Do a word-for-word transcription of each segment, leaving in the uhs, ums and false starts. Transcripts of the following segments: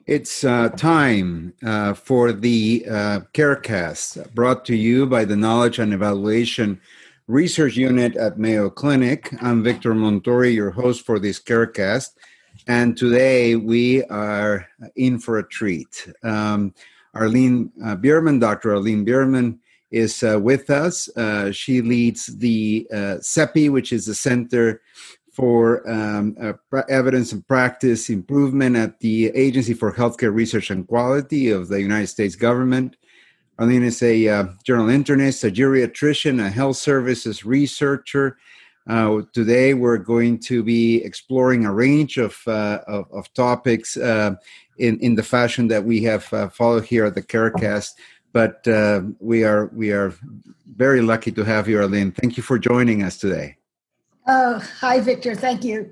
It's uh, time uh, for the uh, CareCast, brought to you by the Knowledge and Evaluation Research Unit at Mayo Clinic. I'm Victor Montori, your host for this CareCast, and today we are in for a treat. Um, Arlene uh, Bierman, Doctor Arlene Bierman, is uh, with us. Uh, she leads the uh, C E P I, which is the Center for um, uh, Evidence and Practice Improvement at the Agency for Healthcare Research and Quality of the United States government. Arlene is a uh, journal internist, a geriatrician, a health services researcher. Uh, today, we're going to be exploring a range of uh, of, of topics uh, in in the fashion that we have uh, followed here at the CareCast. But uh, we are we are very lucky to have you, Arlene. Thank you for joining us today. Oh, hi, Victor. Thank you.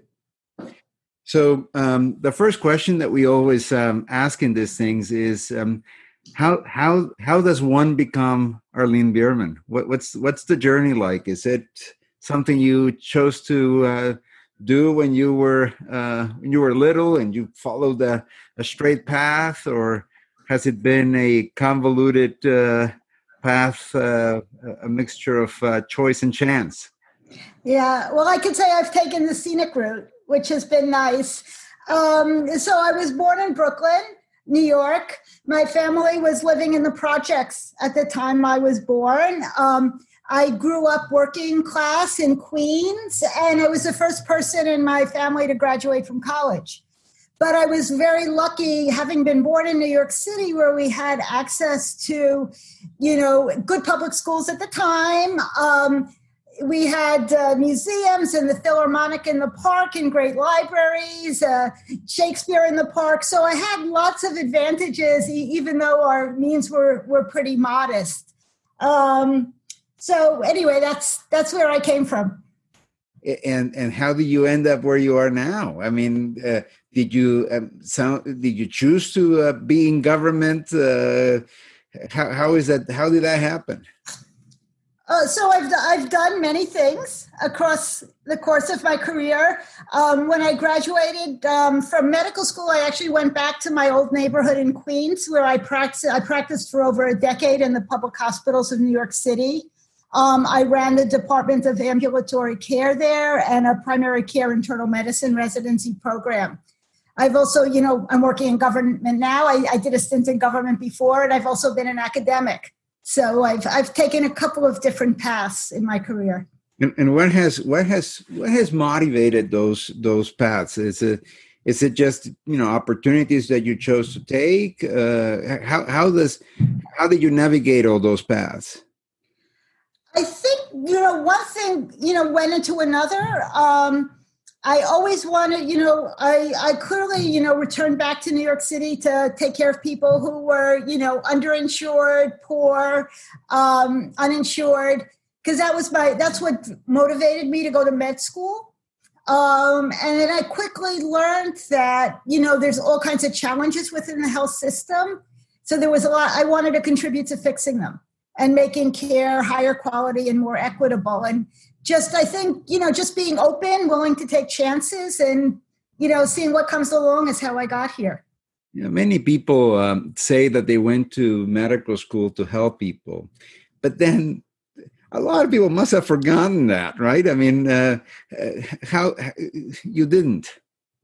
So um, the first question that we always um, ask in these things is um, how how how does one become Arlene Bierman? What, what's what's the journey like? Is it something you chose to uh, do when you were uh, when you were little and you followed a, a straight path, or has it been a convoluted uh, path, uh, a mixture of uh, choice and chance? Yeah, well, I could say I've taken the scenic route, which has been nice. Um, so I was born in Brooklyn, New York. My family was living in the projects at the time I was born. Um, I grew up working class in Queens, and I was the first person in my family to graduate from college. But I was very lucky, having been born in New York City, where we had access to, you know, good public schools at the time. Um, We had uh, museums and the Philharmonic in the park and great libraries, uh, Shakespeare in the park. So I had lots of advantages, e- even though our means were, were pretty modest. Um, so anyway, that's that's where I came from. And and how did you end up where you are now? I mean, uh, did you um, sound, did you choose to uh, be in government? Uh, how how is that? How did that happen? Uh, so I've I've done many things across the course of my career. Um, when I graduated um, from medical school, I actually went back to my old neighborhood in Queens, where I practiced. I practiced for over a decade in the public hospitals of New York City. Um, I ran the Department of Ambulatory Care there and a primary care internal medicine residency program. I've also, you know, I'm working in government now. I, I did a stint in government before, and I've also been an academic. So I've I've taken a couple of different paths in my career. And, and what has what has what has motivated those those paths? Is it is it just, you know, opportunities that you chose to take? Uh, how how does how did you navigate all those paths? I think, you know, one thing, you know, went into another. Um, I always wanted, you know, I, I clearly, you know, returned back to New York City to take care of people who were, you know, underinsured, poor, um, uninsured, because that was my, that's what motivated me to go to med school. Um, and then I quickly learned that, you know, there's all kinds of challenges within the health system. So there was a lot, I wanted to contribute to fixing them and making care higher quality and more equitable. And just, I think, you know, just being open, willing to take chances, and, you know, seeing what comes along is how I got here. Yeah, many people um, say that they went to medical school to help people, but then a lot of people must have forgotten that, right? I mean, uh, how you didn't?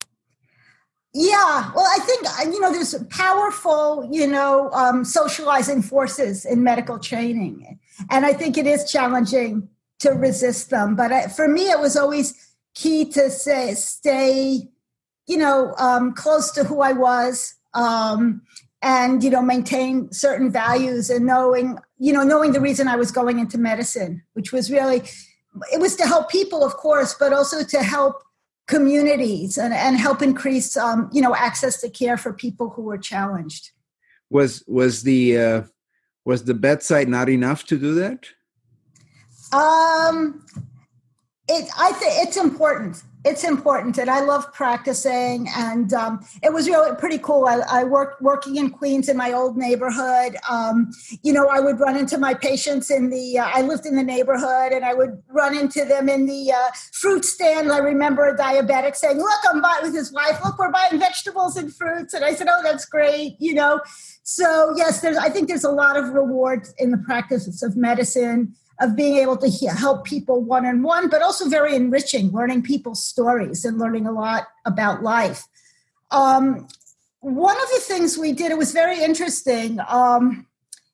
Yeah, well, I think, you know, there's powerful, you know, um, socializing forces in medical training, and I think it is challenging to resist them. But I, for me, it was always key to say, stay, you know, um, close to who I was, um, and, you know, maintain certain values, and knowing, you know, knowing the reason I was going into medicine, which was really, it was to help people, of course, but also to help communities and, and help increase, um, you know, access to care for people who were challenged. Was, was the, uh, was the bedside not enough to do that? Um, It, I think it's important. It's important, and I love practicing. And um, it was really pretty cool. I, I worked working in Queens in my old neighborhood. Um, you know, I would run into my patients in the. Uh, I lived in the neighborhood, and I would run into them in the uh, fruit stand. I remember a diabetic saying, "Look, I'm buying with his wife. Look, we're buying vegetables and fruits." And I said, "Oh, that's great." You know, so yes, there's. I think there's a lot of rewards in the practice of medicine, of being able to hear, help people one-on-one, but also very enriching, learning people's stories and learning a lot about life. Um, one of the things we did, it was very interesting. Um,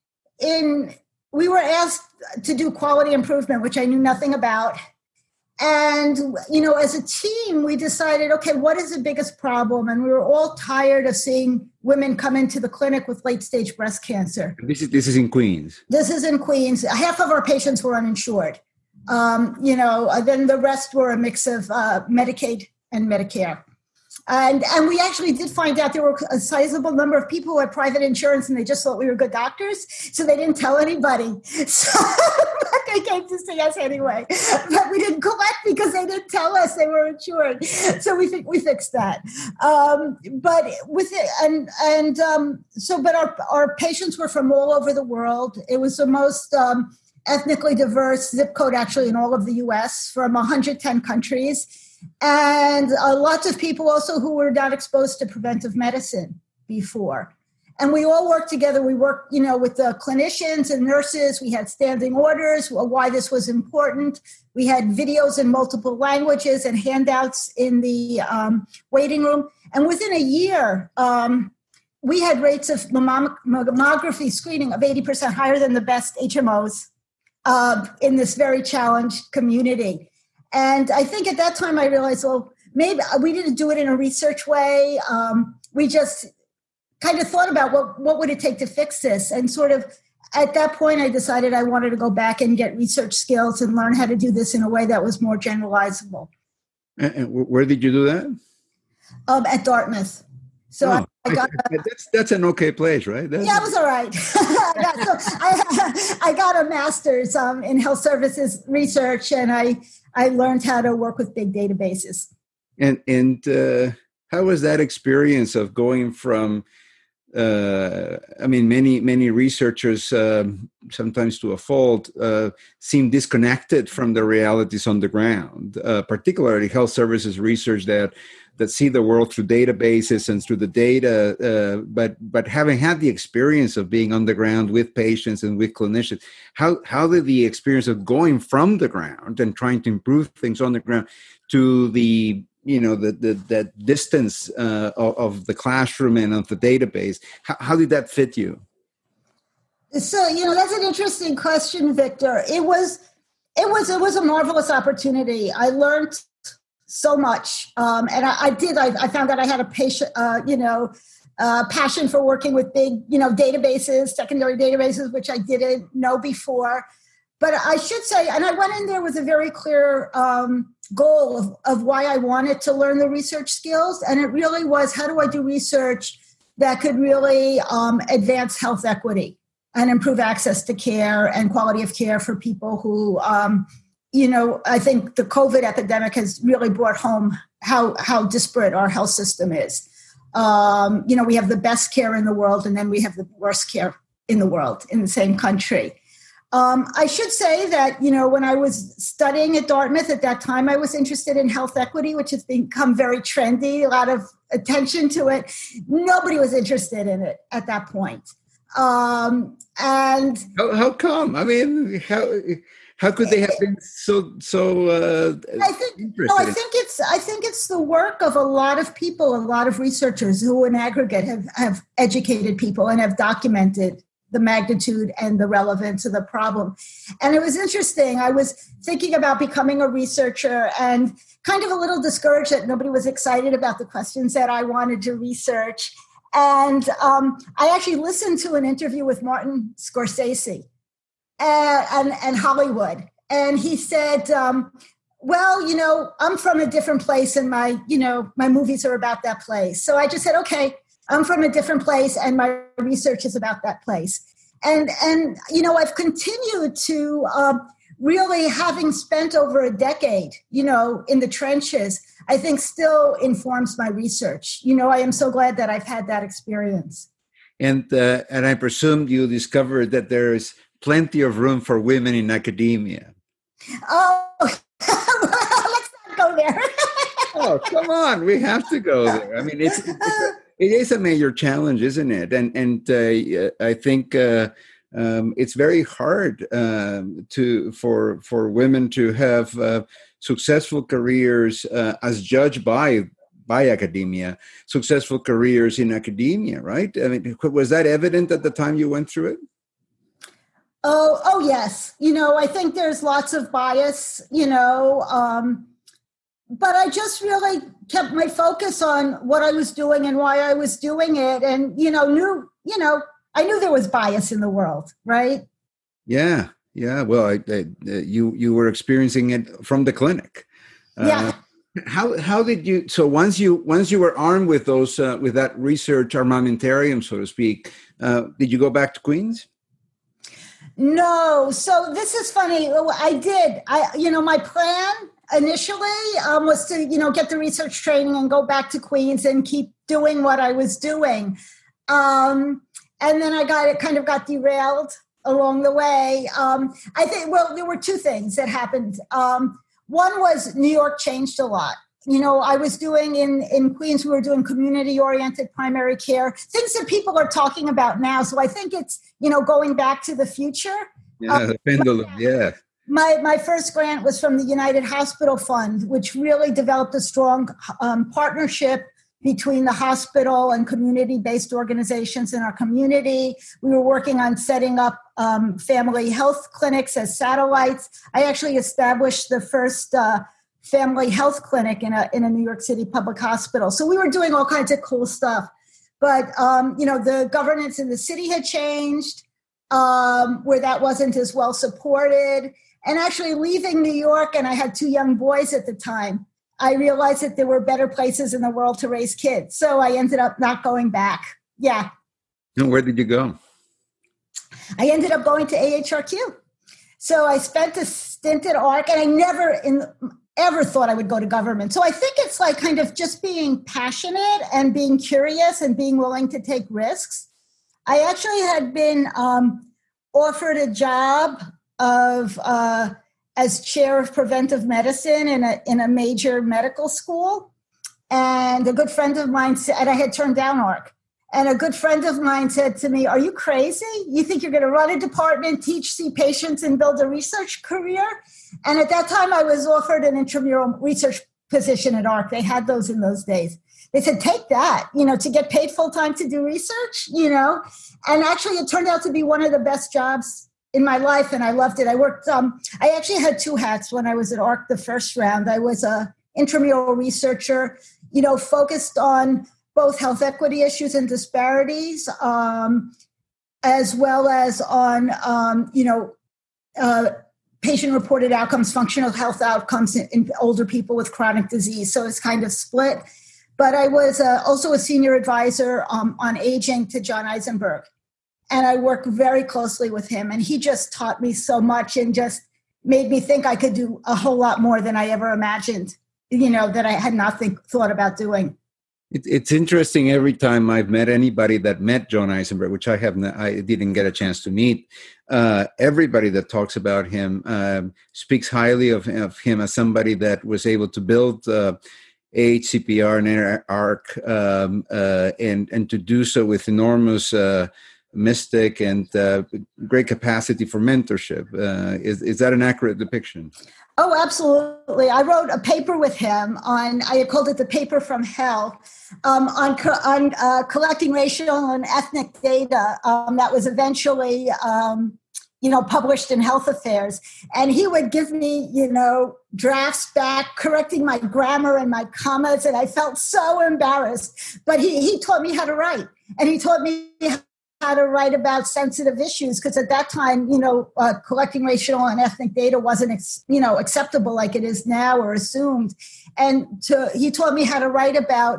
in we were asked to do quality improvement, which I knew nothing about. And, you know, as a team, we decided, okay, what is the biggest problem? And we were all tired of seeing women come into the clinic with late-stage breast cancer. This is this is in Queens. This is in Queens. Half of our patients were uninsured. Um, you know, then the rest were a mix of uh, Medicaid and Medicare. And and we actually did find out there were a sizable number of people who had private insurance, and they just thought we were good doctors, so they didn't tell anybody. So they came to see us anyway. But we didn't collect because they didn't tell us they were insured. So we think we fixed that. Um, but with it, and and um, so, but our our patients were from all over the world. It was the most um, ethnically diverse zip code actually in all of the U S from one hundred ten countries. And uh, lots of people also who were not exposed to preventive medicine before. And we all worked together. We worked, you know, with the clinicians and nurses. We had standing orders, why this was important. We had videos in multiple languages and handouts in the um, waiting room. And within a year, um, we had rates of mammog- mammography screening of eighty percent higher than the best H M Os uh, in this very challenged community. And I think at that time I realized, well, maybe we didn't do it in a research way. Um, we just kind of thought about what, what would it take to fix this? And sort of at that point, I decided I wanted to go back and get research skills and learn how to do this in a way that was more generalizable. And where did you do that? Um, at Dartmouth. So oh, I, I got a, that's that's an okay place, right? That's, yeah, it was all right. I, got, so I, I got a master's um, in health services research, and I I learned how to work with big databases. And and uh, how was that experience of going from? Uh, I mean, many many researchers, um, sometimes to a fault, uh, seem disconnected from the realities on the ground. Uh, particularly health services research that that see the world through databases and through the data. Uh, but but having had the experience of being on the ground with patients and with clinicians, how how did the experience of going from the ground and trying to improve things on the ground to the you know, the, the that distance uh, of, of the classroom and of the database, how, how did that fit you? So, you know, that's an interesting question, Victor. It was, it was, it was a marvelous opportunity. I learned so much. Um, and I, I did, I, I found that I had a patient, uh, you know, uh, passion for working with big, you know, databases, secondary databases, which I didn't know before. But I should say, and I went in there with a very clear um, goal of, of why I wanted to learn the research skills. And it really was, how do I do research that could really um, advance health equity and improve access to care and quality of care for people who, um, you know, I think the COVID epidemic has really brought home how, how disparate our health system is. Um, you know, we have the best care in the world, and then we have the worst care in the world in the same country. Um, I should say that, you know, when I was studying at Dartmouth at that time, I was interested in health equity, which has become very trendy, a lot of attention to it. Nobody was interested in it at that point. Um, and how, how come? I mean, how how could they have been so so uh, I think, interested? No, I think it's I think it's the work of a lot of people, a lot of researchers who, in aggregate, have have educated people and have documented the magnitude and the relevance of the problem. And it was interesting. I was thinking about becoming a researcher and kind of a little discouraged that nobody was excited about the questions that I wanted to research. And um, I actually listened to an interview with Martin Scorsese and, and, and Hollywood. And he said, um, well, you know, I'm from a different place and my, you know, my movies are about that place. So I just said, okay, I'm from a different place and my research is about that place. And, and you know, I've continued to uh, really having spent over a decade, you know, in the trenches, I think still informs my research. You know, I am so glad that I've had that experience. And uh, and I presume you discovered that there is plenty of room for women in academia. Oh, let's not go there. Oh, come on. We have to go there. I mean, it's, it's a, it is a major challenge, isn't it? And and uh, I think uh, um, it's very hard um, to for for women to have uh, successful careers uh, as judged by by academia, successful careers in academia, right? I mean, was that evident at the time you went through it? Oh, oh yes. You know, I think there's lots of bias, you know, um, but I just really kept my focus on what I was doing and why I was doing it. And, you know, knew, you know, I knew there was bias in the world, right? Yeah. Yeah. Well, I, I, you, you were experiencing it from the clinic. Yeah. Uh, how, how did you, so once you, once you were armed with those, uh, with that research armamentarium, so to speak, uh, did you go back to Queens? No. So this is funny. I did. I, you know, my plan initially um, was to, you know, get the research training and go back to Queens and keep doing what I was doing. Um, and then I got it kind of got derailed along the way. Um, I think, well, there were two things that happened. Um, one was New York changed a lot. You know, I was doing in, in Queens, we were doing community-oriented primary care, things that people are talking about now. So I think it's, you know, going back to the future. Yeah, um, the pendulum, yeah. My my first grant was from the United Hospital Fund, which really developed a strong um, partnership between the hospital and community-based organizations in our community. We were working on setting up um, family health clinics as satellites. I actually established the first uh, family health clinic in a in a New York City public hospital. So we were doing all kinds of cool stuff. But, um, you know, the governance in the city had changed, um, where that wasn't as well supported. And actually leaving New York, and I had two young boys at the time, I realized that there were better places in the world to raise kids. So I ended up not going back. Yeah. And where did you go? I ended up going to A H R Q. So I spent a stint at A R C, and I never in, ever thought I would go to government. So I think it's like kind of just being passionate and being curious and being willing to take risks. I actually had been um, offered a job of uh, as chair of preventive medicine in a in a major medical school, and a good friend of mine said, and I had turned down A R C. And a good friend of mine said to me, "Are you crazy? You think you're going to run a department, teach, see patients, and build a research career?" And at that time, I was offered an intramural research position at A R C. They had those in those days. They said, "Take that, you know, to get paid full time to do research, you know." And actually, it turned out to be one of the best jobs in my life, and I loved it. I worked, um, I actually had two hats when I was at A R C the first round. I was a intramural researcher, you know, focused on both health equity issues and disparities, um, as well as on, um, you know, uh, patient-reported outcomes, functional health outcomes in, in older people with chronic disease. So it's kind of split. But I was uh, also a senior advisor um, on aging to John Eisenberg. And I worked very closely with him. And he just taught me so much and just made me think I could do a whole lot more than I ever imagined, you know, that I had not think, thought about doing. It, it's interesting. Every time I've met anybody that met John Eisenberg, which I have, not, I didn't get a chance to meet, uh, everybody that talks about him um, speaks highly of, of him as somebody that was able to build uh, A H C P R and A R C, um, uh, and and to do so with enormous uh, mystic and uh, great capacity for mentorship. Uh, is is that an accurate depiction? Oh, absolutely. I wrote a paper with him on, I called it the paper from hell, um, on, co- on uh, collecting racial and ethnic data um, that was eventually, um, you know, published in Health Affairs. And he would give me, you know, drafts back, correcting my grammar and my commas, and I felt so embarrassed. But he, he taught me how to write, and he taught me how to write about sensitive issues, because at that time, you know, uh, collecting racial and ethnic data wasn't, ex- you know, acceptable like it is now or assumed. And to, he taught me how to write about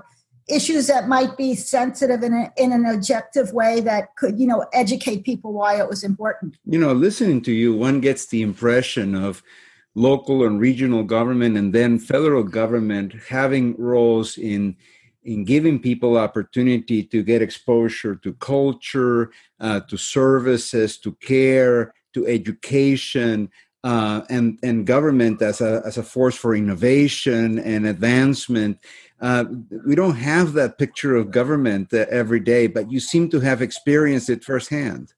issues that might be sensitive in, a, in an objective way that could, you know, educate people why it was important. You know, listening to you, one gets the impression of local and regional government and then federal government having roles in in giving people opportunity to get exposure to culture, uh, to services, to care, to education, uh, and and government as a as a force for innovation and advancement. Uh, we don't have that picture of government uh, every day, but you seem to have experienced it firsthand.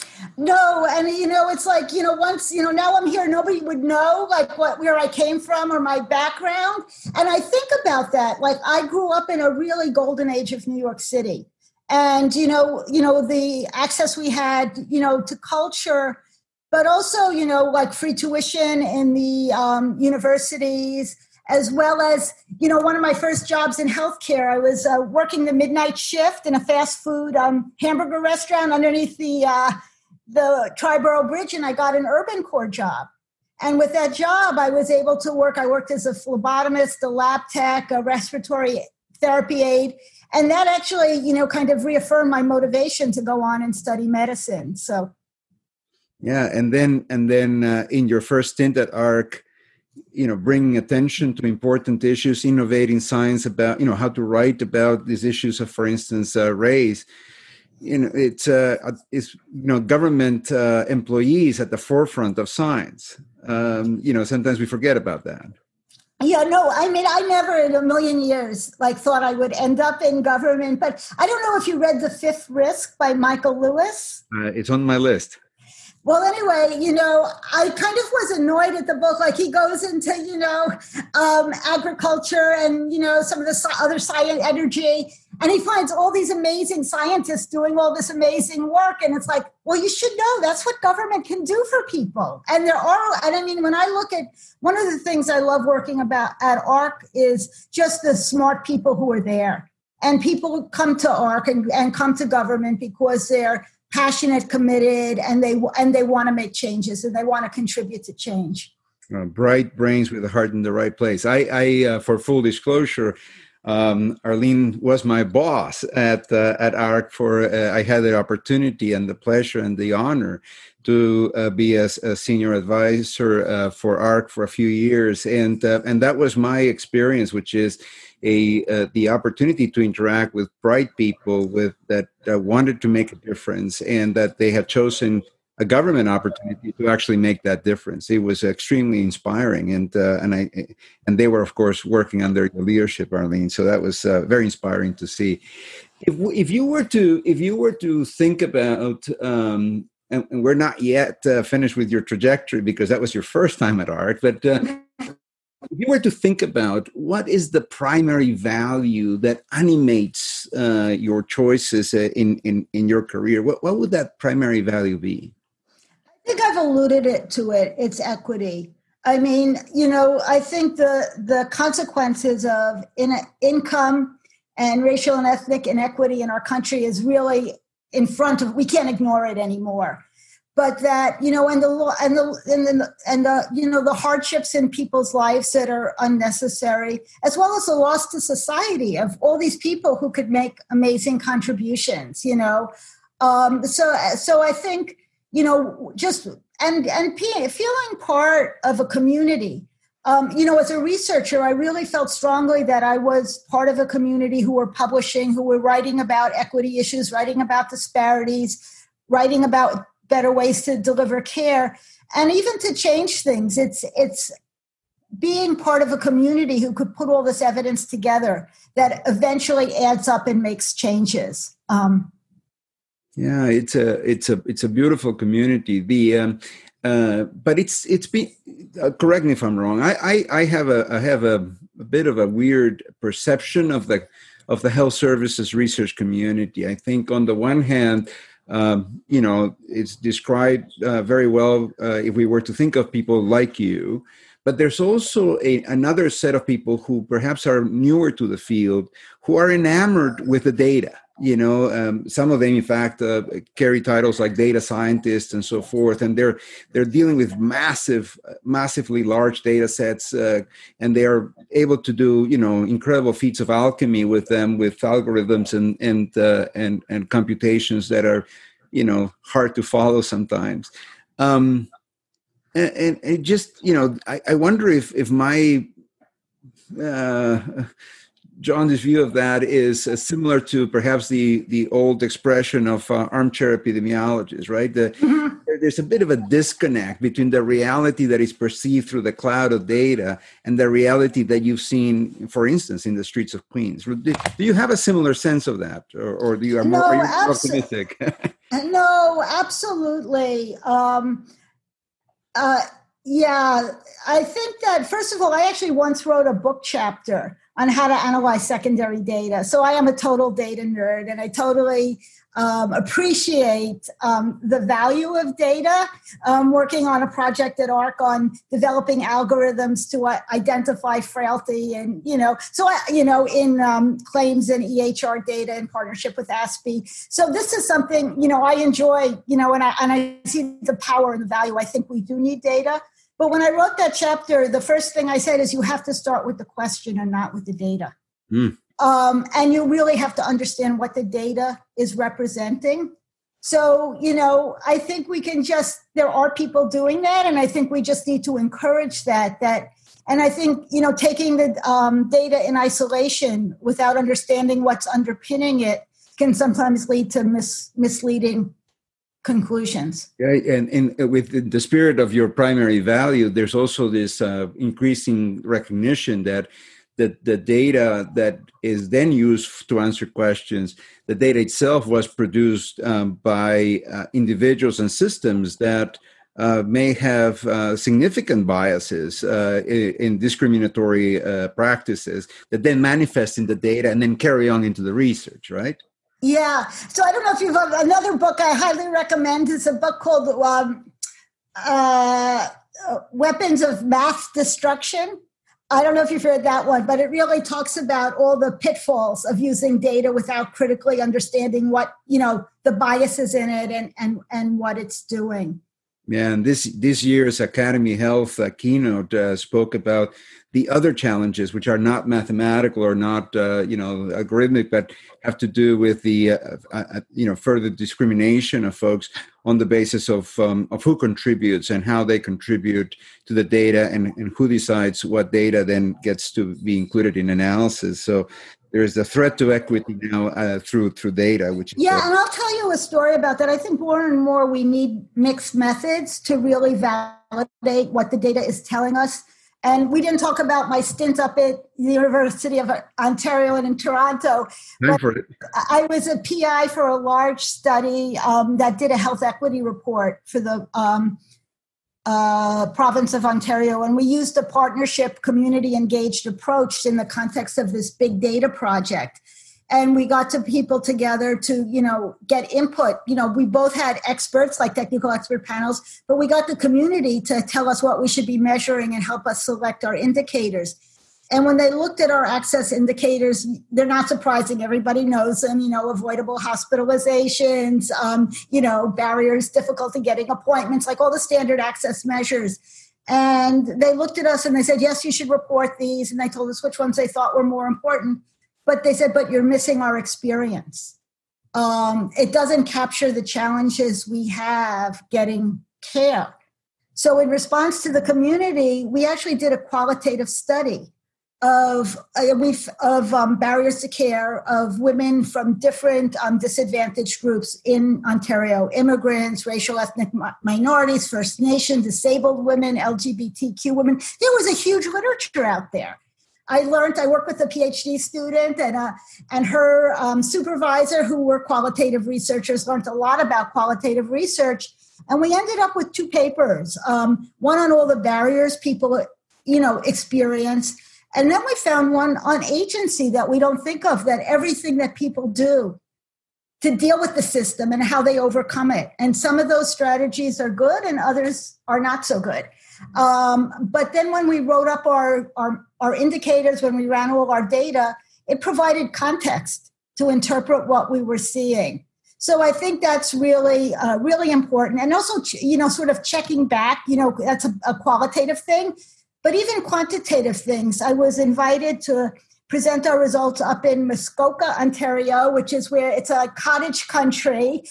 No, and you know, it's like, you know, once, you know, now I'm here, nobody would know like what, where I came from or my background. And I think about that. Like I grew up in a really golden age of New York City. And, you know, you know, the access we had, you know, to culture, but also, you know, like free tuition in the um, universities, as well as, you know, one of my first jobs in healthcare, I was uh, working the midnight shift in a fast food um, hamburger restaurant underneath the uh, the Triborough Bridge, and I got an Urban Corps job. And with that job, I was able to work. I worked as a phlebotomist, a lab tech, a respiratory therapy aide. And that actually, you know, kind of reaffirmed my motivation to go on and study medicine. So, yeah. And then, and then uh, in your first stint at A R C, you know, bringing attention to important issues, innovating science about, you know, how to write about these issues of, for instance, uh, race. You know, it's uh, it's you know, government uh, employees at the forefront of science. Um, you know, sometimes we forget about that. Yeah, no, I mean, I never in a million years like thought I would end up in government. But I don't know if you read The Fifth Risk by Michael Lewis. Uh, it's on my list. Well, anyway, you know, I kind of was annoyed at the book. Like he goes into, you know, um, agriculture and, you know, some of the other science, energy, and he finds all these amazing scientists doing all this amazing work. And it's like, well, you should know that's what government can do for people. And there are, and I mean, when I look at one of the things I love working about at A R C is just the smart people who are there. And people come to A R C and, and come to government because they're passionate, committed, and they and they want to make changes and they want to contribute to change. Uh, bright brains with a heart in the right place. I, I uh, for full disclosure, um, Arlene was my boss at uh, at A R C. For uh, I had the opportunity and the pleasure and the honor to uh, be a, a senior advisor uh, for A R C for a few years, and uh, and that was my experience, which is a uh, the opportunity to interact with bright people with that uh, wanted to make a difference, and that they had chosen a government opportunity to actually make that difference. It was extremely inspiring, and uh, and I and they were, of course, working under your leadership, Arlene. So that was uh, very inspiring to see. If if you were to if you were to think about, um, and, and we're not yet uh, finished with your trajectory because that was your first time at A R C, but. Uh, If you were to think about what is the primary value that animates uh, your choices uh, in, in, in your career, what, what would that primary value be? I think I've alluded it to it. It's equity. I mean, you know, I think the the consequences of in income and racial and ethnic inequity in our country is really in front of, we can't ignore it anymore. But that, you know, and the and the and the and the you know the hardships in people's lives that are unnecessary, as well as the loss to society of all these people who could make amazing contributions. You know, um, so so I think, you know, just and and feeling part of a community. Um, you know, as a researcher, I really felt strongly that I was part of a community who were publishing, who were writing about equity issues, writing about disparities, writing about better ways to deliver care, and even to change things. It's it's being part of a community who could put all this evidence together that eventually adds up and makes changes. Um, yeah, it's a it's a it's a beautiful community. The um, uh, but it's it's been. Uh, correct me if I'm wrong. I I, I have a I have a, a bit of a weird perception of the of the health services research community. I think on the one hand, Um, you know, it's described uh, very well uh, if we were to think of people like you. But there's also a, another set of people who perhaps are newer to the field, who are enamored with the data. you know, um, some of them, in fact, uh, carry titles like data scientists and so forth, and they're they're dealing with massive, massively large data sets, uh, and they are able to do, you know, incredible feats of alchemy with them, with algorithms and and uh, and and computations that are, you know, hard to follow sometimes. Um, and, and, and just, you know, I, I wonder if if my uh, John's view of that is uh, similar to perhaps the the old expression of uh, armchair epidemiologists, right? The, mm-hmm. There's a bit of a disconnect between the reality that is perceived through the cloud of data and the reality that you've seen, for instance, in the streets of Queens. Do, do you have a similar sense of that, or, or do you are more, no, are you more optimistic? No, absolutely. Um, uh, yeah, I think that, first of all, I actually once wrote a book chapter on how to analyze secondary data. So I am a total data nerd, and I totally um, appreciate um, the value of data. Um, working on a project at ARC on developing algorithms to uh, identify frailty, and you know, so I, you know, in um, claims and E H R data in partnership with A S P E. So this is something, you know, I enjoy, you know, and I and I see the power and the value. I think we do need data. But when I wrote that chapter, the first thing I said is you have to start with the question and not with the data. Mm. Um, and you really have to understand what the data is representing. So, you know, I think we can just, there are people doing that, and I think we just need to encourage that. That, and I think, you know, taking the um, data in isolation without understanding what's underpinning it can sometimes lead to mis- misleading conclusions. Yeah, and, and with the spirit of your primary value, there's also this uh, increasing recognition that the, the data that is then used to answer questions, the data itself was produced um, by uh, individuals and systems that uh, may have uh, significant biases uh, in, in discriminatory uh, practices that then manifest in the data and then carry on into the research, right? Yeah. So I don't know if you've heard another book I highly recommend. It's a book called um, uh, Weapons of Mass Destruction. I don't know if you've heard that one, but it really talks about all the pitfalls of using data without critically understanding what, you know, the biases in it and and, and what it's doing. Yeah, and this this year's Academy Health uh, keynote uh, spoke about the other challenges, which are not mathematical or not, uh, you know, algorithmic, but have to do with the, uh, uh, you know, further discrimination of folks on the basis of um, of who contributes and how they contribute to the data, and, and who decides what data then gets to be included in analysis. So there's a threat to equity now uh, through through data, which is yeah, and I'll tell you a story about that. I think more and more we need mixed methods to really validate what the data is telling us. And we didn't talk about my stint up at the University of Ontario and in Toronto. Time for it. I was a P I for a large study um, that did a health equity report for the um, uh, province of Ontario. And we used a partnership, community engaged approach in the context of this big data project. And we got to people together to, you know, get input. You know, we both had experts, like technical expert panels, but we got the community to tell us what we should be measuring and help us select our indicators. And when they looked at our access indicators, they're not surprising. Everybody knows them, you know, avoidable hospitalizations, um, you know, barriers, difficulty getting appointments, like all the standard access measures. And they looked at us and they said, yes, you should report these. And they told us which ones they thought were more important. But they said, but you're missing our experience. Um, it doesn't capture the challenges we have getting care. So in response to the community, we actually did a qualitative study of uh, we've, of um, barriers to care of women from different um, disadvantaged groups in Ontario: immigrants, racial ethnic minorities, First Nation, disabled women, L G B T Q women. There was a huge literature out there. I learned, I worked with a PhD student and uh, and her um, supervisor, who were qualitative researchers, learned a lot about qualitative research. And we ended up with two papers, um, one on all the barriers people, you know, experience. And then we found one on agency that we don't think of, that everything that people do to deal with the system and how they overcome it. And some of those strategies are good and others are not so good. Um, but then when we wrote up our, our, our indicators, when we ran all our data, it provided context to interpret what we were seeing. So I think that's really, uh, really important. And also, you know, sort of checking back, you know, that's a, a qualitative thing, but even quantitative things. I was invited to present our results up in Muskoka, Ontario, which is where it's a cottage country,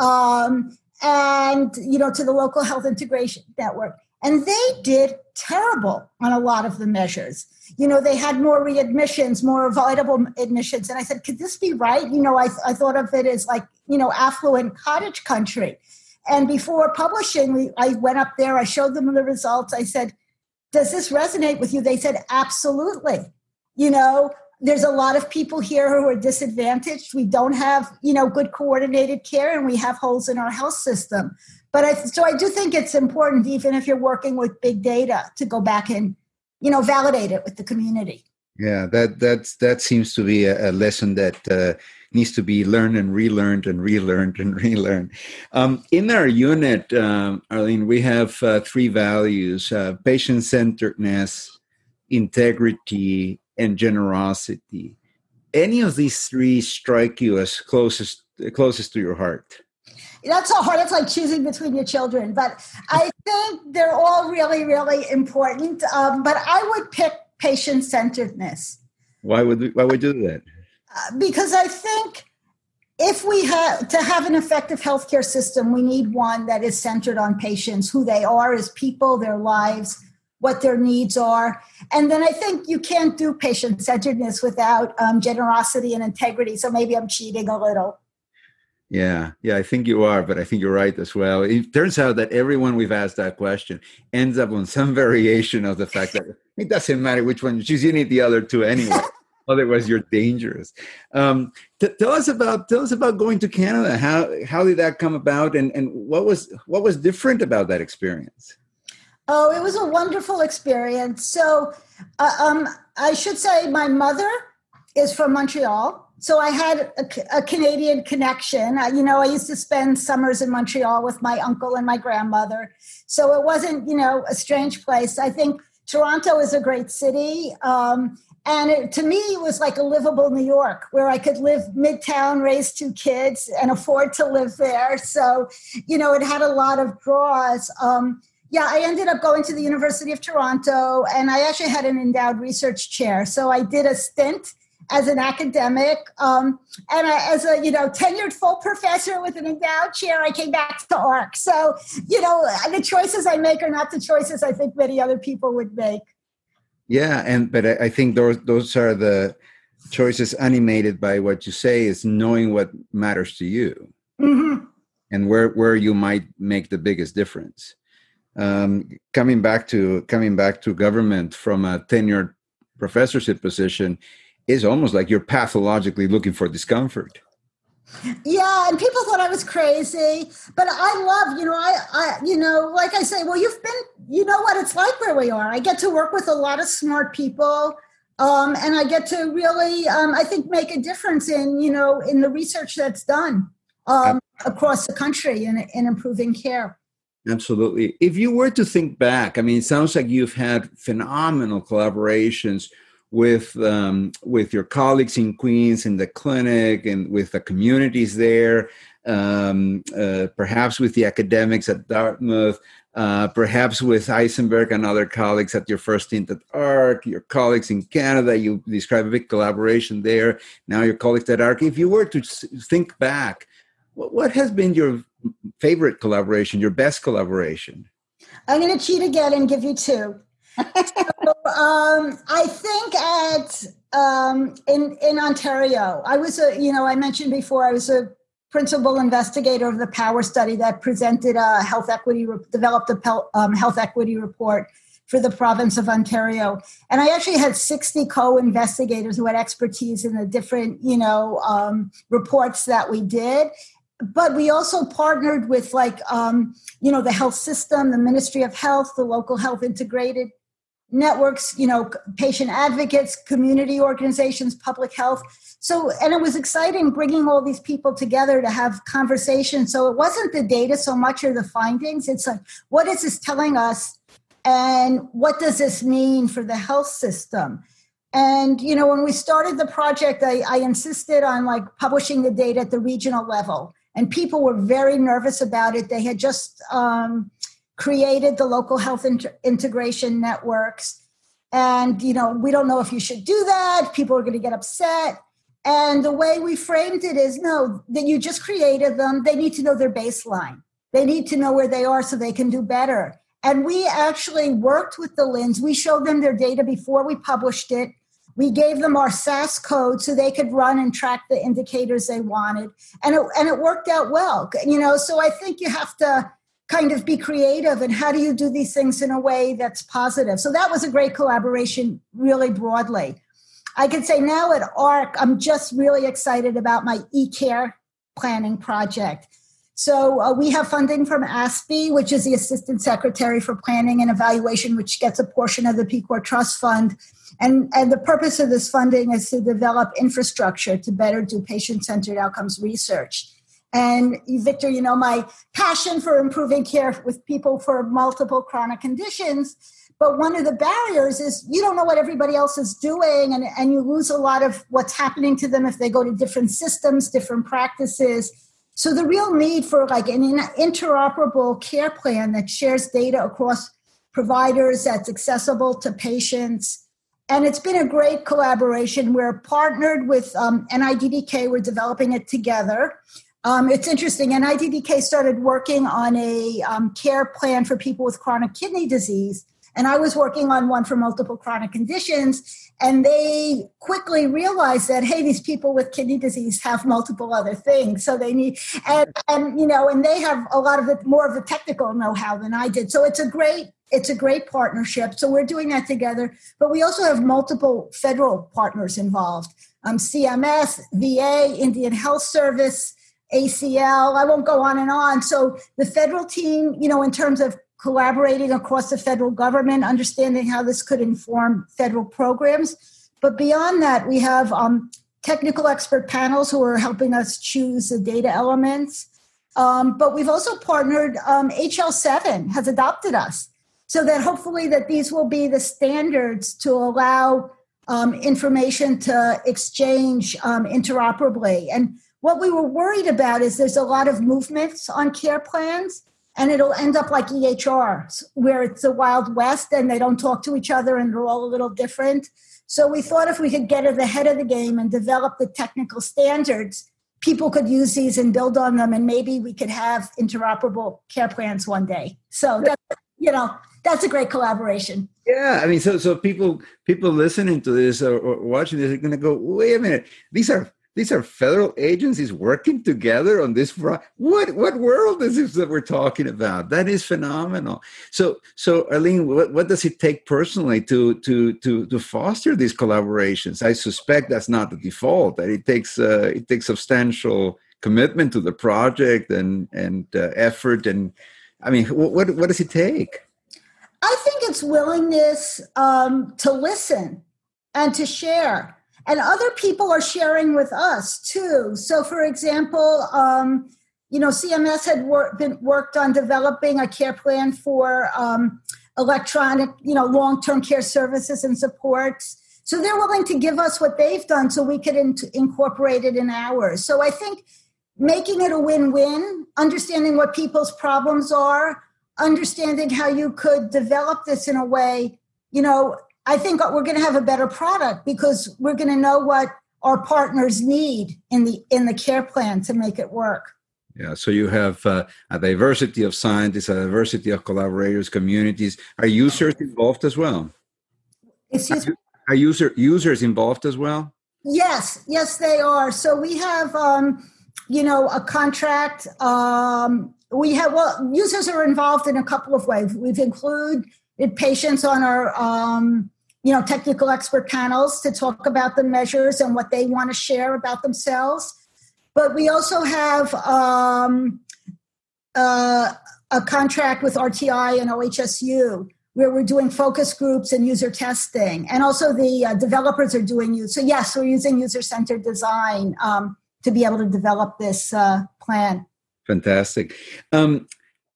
um, and, you know, to the local health integration network. And they did terrible on a lot of the measures. You know, they had more readmissions, more avoidable admissions. And I said, could this be right? You know, I, I thought of it as like, you know, affluent cottage country. And before publishing, we, I went up there, I showed them the results. I said, does this resonate with you? They said, absolutely. You know, there's a lot of people here who are disadvantaged. We don't have, you know, good coordinated care, and we have holes in our health system. But I, so I do think it's important, even if you're working with big data, to go back and, you know, validate it with the community. Yeah, that that's that seems to be a, a lesson that uh, needs to be learned and relearned and relearned and relearned. Um, in our unit, um, Arlene, we have uh, three values: uh, patient-centeredness, integrity, and generosity. Any of these three strike you as closest closest to your heart? That's so hard. It's like choosing between your children. But I think they're all really, really important. Um, but I would pick patient-centeredness. Why would we, why would we do that? Uh, because I think if we have to have an effective healthcare system, we need one that is centered on patients, who they are as people, their lives, what their needs are. And then I think you can't do patient-centeredness without um, generosity and integrity. So maybe I'm cheating a little. Yeah, yeah, I think you are, but I think you're right as well. It turns out that everyone we've asked that question ends up on some variation of the fact that it doesn't matter which one you choose, you need the other two anyway. Otherwise, you're dangerous. Um, t- tell us about tell us about going to Canada. How how did that come about, and, and what was what was different about that experience? Oh, it was a wonderful experience. So, uh, um, I should say my mother is from Montreal. So I had a, a Canadian connection. I, you know, I used to spend summers in Montreal with my uncle and my grandmother. So it wasn't, you know, a strange place. I think Toronto is a great city. Um, and it, to me, it was like a livable New York, where I could live midtown, raise two kids, and afford to live there. So, you know, it had a lot of draws. Um, yeah, I ended up going to the University of Toronto, and I actually had an endowed research chair. So I did a stint as an academic, um, and I, as a, you know, tenured full professor with an endowed chair, I came back to A R C. So, you know, the choices I make are not the choices I think many other people would make. Yeah, and but I think those those are the choices animated by what you say, is knowing what matters to you, mm-hmm. and where where you might make the biggest difference. Um, coming back to coming back to government from a tenured professorship position is almost like you're pathologically looking for discomfort. Yeah, and people thought I was crazy, but I love, you know, I, I, you know, like I say, well, you've been, you know what it's like where we are. I get to work with a lot of smart people, um, and I get to really, um, I think, make a difference in, you know, in the research that's done um, across the country in, in improving care. Absolutely. If you were to think back, I mean, it sounds like you've had phenomenal collaborations with um, with your colleagues in Queens, in the clinic, and with the communities there, um, uh, perhaps with the academics at Dartmouth, uh, perhaps with Eisenberg and other colleagues at your first stint at A R C, your colleagues in Canada. You describe a big collaboration there. Now your colleagues at A R C. If you were to think back, what, what has been your favorite collaboration, your best collaboration? I'm going to cheat again and give you two. so, um, I think at um, in in Ontario, I was a you know I mentioned before I was a principal investigator of the Power study that presented a health equity developed a um, health equity report for the province of Ontario, and I actually had sixty co-investigators who had expertise in the different you know um, reports that we did. But we also partnered with like um, you know the health system, the Ministry of Health, the local health integrated networks, you know, patient advocates, community organizations, public health. So, and it was exciting bringing all these people together to have conversations. So it wasn't the data so much or the findings. It's like, what is this telling us? And what does this mean for the health system? And, you know, when we started the project, I, I insisted on like publishing the data at the regional level. And people were very nervous about it. They had just um, created the local health inter- integration networks. And, you know, we don't know if you should do that. People are going to get upset. And the way we framed it is, no, that you just created them. They need to know their baseline. They need to know where they are so they can do better. And we actually worked with the L I Ns. We showed them their data before we published it. We gave them our S A S code so they could run and track the indicators they wanted. And it, and it worked out well. You know, so I think you have to kind of be creative and how do you do these things in a way that's positive. So that was a great collaboration really broadly. I can say now at A R C, I'm just really excited about my e-care planning project. So uh, we have funding from A S P E, which is the Assistant Secretary for Planning and Evaluation, which gets a portion of the P C O R Trust Fund. And, and the purpose of this funding is to develop infrastructure to better do patient-centered outcomes research. And Victor, you know, my passion for improving care with people for multiple chronic conditions, but one of the barriers is you don't know what everybody else is doing, and, and you lose a lot of what's happening to them if they go to different systems, different practices. So the real need for like an interoperable care plan that shares data across providers, that's accessible to patients. And it's been a great collaboration. We're partnered with um, N I D D K. We're developing it together. Um, it's interesting. N I D D K started working on a um, care plan for people with chronic kidney disease. And I was working on one for multiple chronic conditions. And they quickly realized that, hey, these people with kidney disease have multiple other things. So they need, and, and you know, and they have a lot of the, more of the technical know-how than I did. So it's a great, it's a great partnership. So we're doing that together. But we also have multiple federal partners involved. Um, C M S, V A, Indian Health Service, A C L, I won't go on and on. So the federal team, you know, in terms of collaborating across the federal government, understanding how this could inform federal programs. But beyond that, we have um, technical expert panels who are helping us choose the data elements. Um, but we've also partnered, um, H L seven has adopted us, so that hopefully that these will be the standards to allow um, information to exchange um, interoperably. And what we were worried about is there's a lot of movements on care plans, and it'll end up like E H R, where it's the Wild West and they don't talk to each other and they're all a little different. So we thought if we could get at the head of the game and develop the technical standards, people could use these and build on them, and maybe we could have interoperable care plans one day. So that's, you know, that's a great collaboration. Yeah, I mean, so so people people listening to this or, or watching this are going to go, wait a minute, these are these are federal agencies working together on this. What what world is this that we're talking about? That is phenomenal. So so Arlene, what, what does it take personally to to to to foster these collaborations? I suspect that's not the default. That it takes uh, it takes substantial commitment to the project and and uh, effort. And I mean, what what does it take? I think it's willingness um, to listen and to share. And other people are sharing with us too. So for example, um, you know, C M S had wor- been worked on developing a care plan for um, electronic, you know, long-term care services and supports. So they're willing to give us what they've done so we could in- incorporate it in ours. So I think making it a win-win, understanding what people's problems are, understanding how you could develop this in a way, you know, I think we're going to have a better product because we're going to know what our partners need in the in the care plan to make it work. Yeah, so you have uh, a diversity of scientists, a diversity of collaborators, communities. Are users involved as well? Excuse me? Are user users involved as well? Yes, yes, they are. So we have, um, you know, a contract. Um, we have, well, users are involved in a couple of ways. We've included patients on our, um, you know, technical expert panels to talk about the measures and what they want to share about themselves. But we also have um, uh, a contract with R T I and O H S U where we're doing focus groups and user testing. And also the uh, developers are doing use. So yes, we're using user-centered design um, to be able to develop this uh, plan. Fantastic. Um,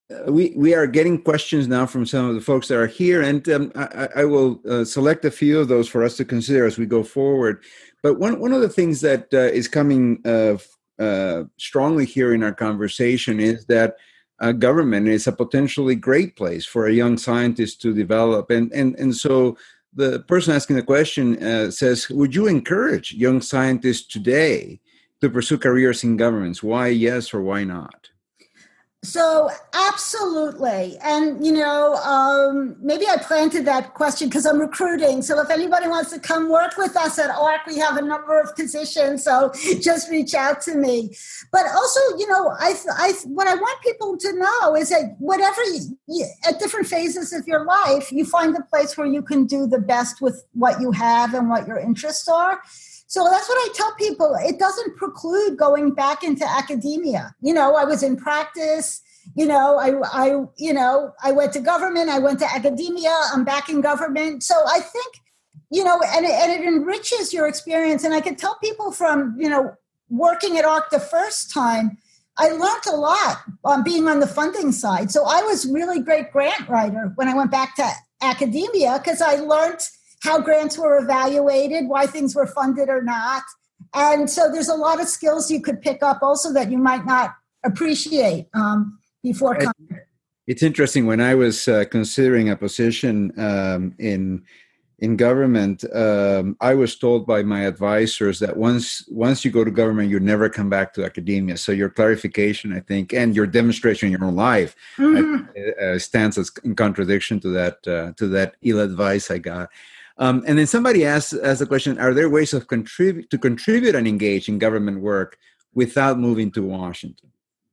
Uh, we we are getting questions now from some of the folks that are here, and um, I, I will uh, select a few of those for us to consider as we go forward. But one one of the things that uh, is coming uh, uh, strongly here in our conversation is that uh, government is a potentially great place for a young scientist to develop, and and and so the person asking the question uh, says, "Would you encourage young scientists today to pursue careers in governments? Why yes or why not?" So absolutely. And, you know, um, maybe I planted that question because I'm recruiting. So if anybody wants to come work with us at A R C, we have a number of positions. So just reach out to me. But also, you know, I, I, what I want people to know is that whatever, you, at different phases of your life, you find a place where you can do the best with what you have and what your interests are. So that's what I tell people. It doesn't preclude going back into academia. You know, I was in practice, you know, I, I, you know, I went to government, I went to academia, I'm back in government. So I think, you know, and it, and it enriches your experience. And I can tell people from, you know, working at A R C the first time, I learned a lot on being on the funding side. So I was really great grant writer when I went back to academia because I learned how grants were evaluated, why things were funded or not. And so there's a lot of skills you could pick up also that you might not appreciate um, before coming. It's interesting. When I was uh, considering a position um, in in government, um, I was told by my advisors that once once you go to government, you never come back to academia. So your clarification, I think, and your demonstration in your own life mm-hmm. uh, stands as in contradiction to that uh, to that ill advice I got. Um, and then somebody asked, asked the question, are there ways of contribute to contribute and engage in government work without moving to Washington?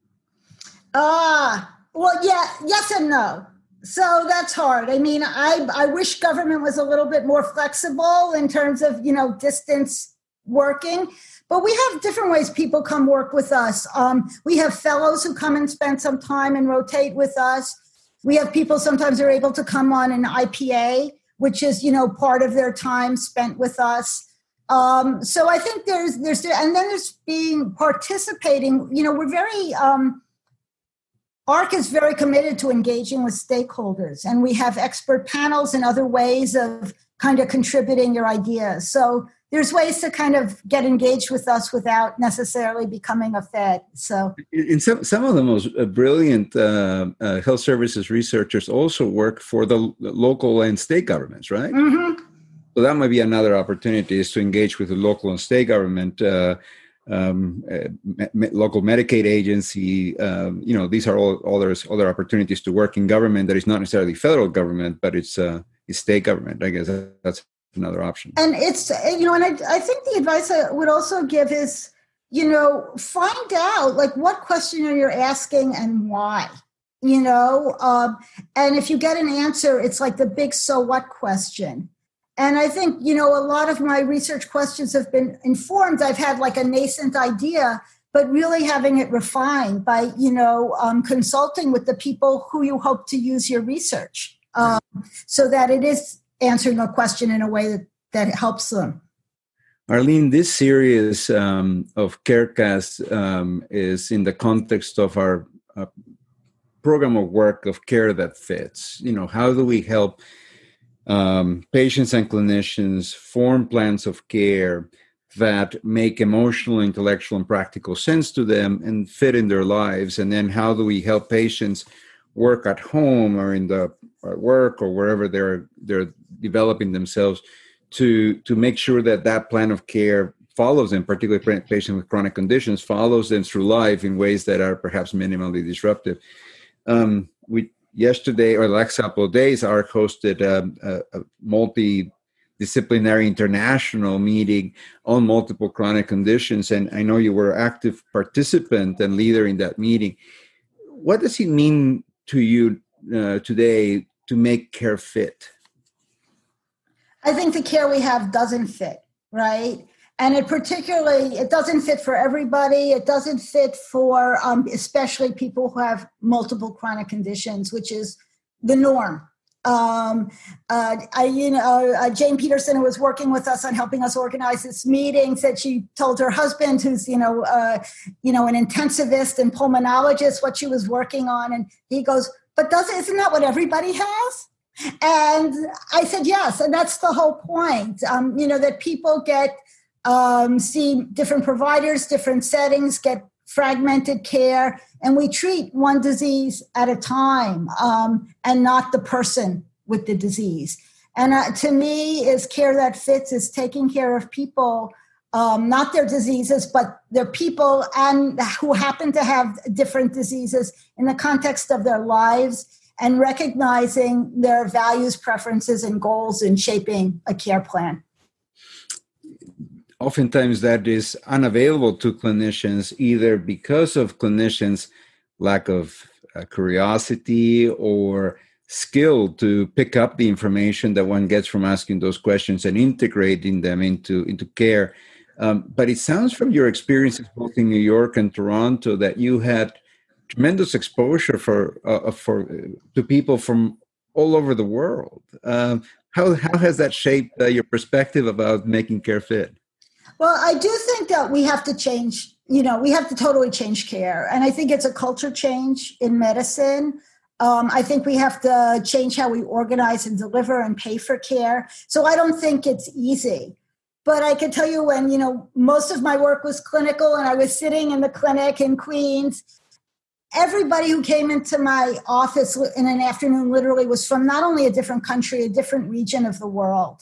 Ah, uh, well, yeah, yes and no. So that's hard. I mean, I, I wish government was a little bit more flexible in terms of, you know, distance working. But we have different ways people come work with us. Um, we have fellows who come and spend some time and rotate with us. We have people sometimes are able to come on an I P A, which is, you know, part of their time spent with us. Um, so I think there's, there's, and then there's being participating, you know, we're very, um, A R C is very committed to engaging with stakeholders, and we have expert panels and other ways of kind of contributing your ideas. So there's ways to kind of get engaged with us without necessarily becoming a Fed. So, in some some of the most brilliant uh, uh, health services researchers also work for the local and state governments, right? Mm-hmm. So that might be another opportunity, is to engage with the local and state government, uh, um, uh, me- local Medicaid agency. Um, you know, these are all, all there's other opportunities to work in government that is not necessarily federal government, but it's uh, it's state government. I guess that's another option. And it's, you know, and I, I think the advice I would also give is, you know, find out like what question are you asking and why, you know, um, and if you get an answer, it's like the big so what question. And I think, you know, a lot of my research questions have been informed. I've had like a nascent idea, but really having it refined by, you know, um, consulting with the people who you hope to use your research um, so that it is answering a question in a way that, that helps them. Arlene, this series um, of CareCast um, is in the context of our uh, program of work of Care That Fits. You know, how do we help um, patients and clinicians form plans of care that make emotional, intellectual, and practical sense to them and fit in their lives? And then how do we help patients work at home or in the at work or wherever they're they're developing themselves to to make sure that that plan of care follows them, particularly patients with chronic conditions, follows them through life in ways that are perhaps minimally disruptive. Um, we yesterday or the last couple of days, A R C hosted a, a, a multidisciplinary international meeting on multiple chronic conditions, and I know you were an active participant and leader in that meeting. What does it mean to you uh, today to make care fit? I think the care we have doesn't fit, right? And it particularly, it doesn't fit for everybody. It doesn't fit for um, especially people who have multiple chronic conditions, which is the norm. Um, uh, I, you know, uh, Jane Peterson, who was working with us on helping us organize this meeting, said she told her husband, who's, you know, uh, you know, an intensivist and pulmonologist, what she was working on. And he goes, but doesn't, isn't that what everybody has? And I said, yes. And that's the whole point, um, you know, that people get, um, see different providers, different settings, get fragmented care, and we treat one disease at a time, um, and not the person with the disease. And uh, to me, is care that fits is taking care of people, um, not their diseases, but their people and who happen to have different diseases in the context of their lives, and recognizing their values, preferences, and goals in shaping a care plan. Oftentimes that is unavailable to clinicians, either because of clinicians' lack of uh, curiosity or skill to pick up the information that one gets from asking those questions and integrating them into, into care. Um, but it sounds from your experiences both in New York and Toronto that you had tremendous exposure for uh, for uh, to people from all over the world. Um, how, how has that shaped uh, your perspective about making care fit? Well, I do think that we have to change, you know, we have to totally change care. And I think it's a culture change in medicine. Um, I think we have to change how we organize and deliver and pay for care. So I don't think it's easy. But I can tell you when, you know, most of my work was clinical and I was sitting in the clinic in Queens, everybody who came into my office in an afternoon literally was from not only a different country, a different region of the world.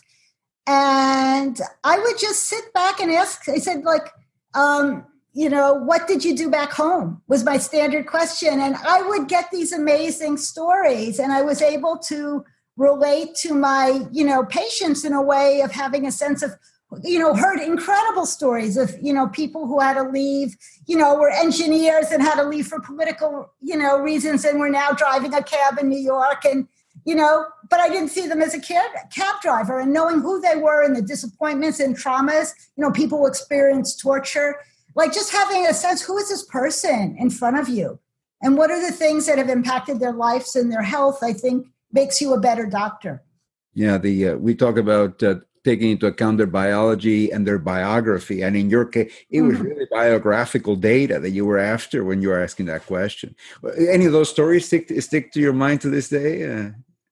And I would just sit back and ask, I said, like, um, you know, what did you do back home was my standard question. And I would get these amazing stories, and I was able to relate to my, you know, patients in a way of having a sense of, you know, heard incredible stories of, you know, people who had to leave, you know, were engineers and had to leave for political, you know, reasons, and were now driving a cab in New York. And, you know, but I didn't see them as a cab, cab driver, and knowing who they were and the disappointments and traumas, you know, people who experience torture, like just having a sense, who is this person in front of you? And what are the things that have impacted their lives and their health, I think makes you a better doctor. Yeah, the uh, we talk about uh, taking into account their biology and their biography. And in your case, it was mm-hmm. really biographical data that you were after when you were asking that question. Any of those stories stick to, stick to your mind to this day? Uh,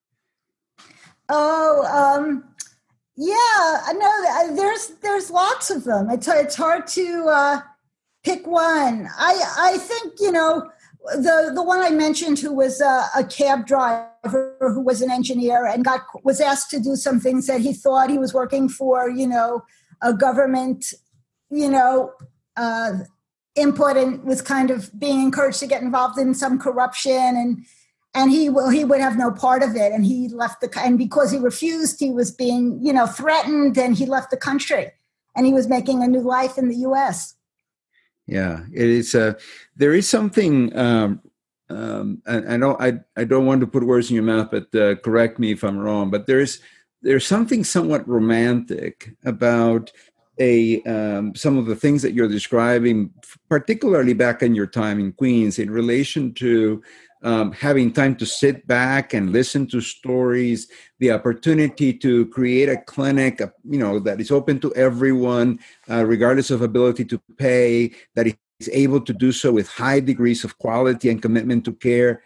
Oh, um, yeah, no, there's there's lots of them. It's, it's hard to uh, pick one. I I think, you know, the, the one I mentioned who was a, a cab driver who was an engineer and got was asked to do some things that he thought he was working for, you know, a government, you know, uh, input, and was kind of being encouraged to get involved in some corruption, and And he will, he would have no part of it. And he left the, and because he refused, he was being, you know, threatened, and he left the country, and he was making a new life in the U S. Yeah, it is. Uh, there is something, um, um, I, I don't, I, I don't want to put words in your mouth, but uh, correct me if I'm wrong, but there's, there's something somewhat romantic about a, um, some of the things that you're describing, particularly back in your time in Queens, in relation to Um, having time to sit back and listen to stories, the opportunity to create a clinic, uh, you know, that is open to everyone, uh, regardless of ability to pay, that is able to do so with high degrees of quality and commitment to care.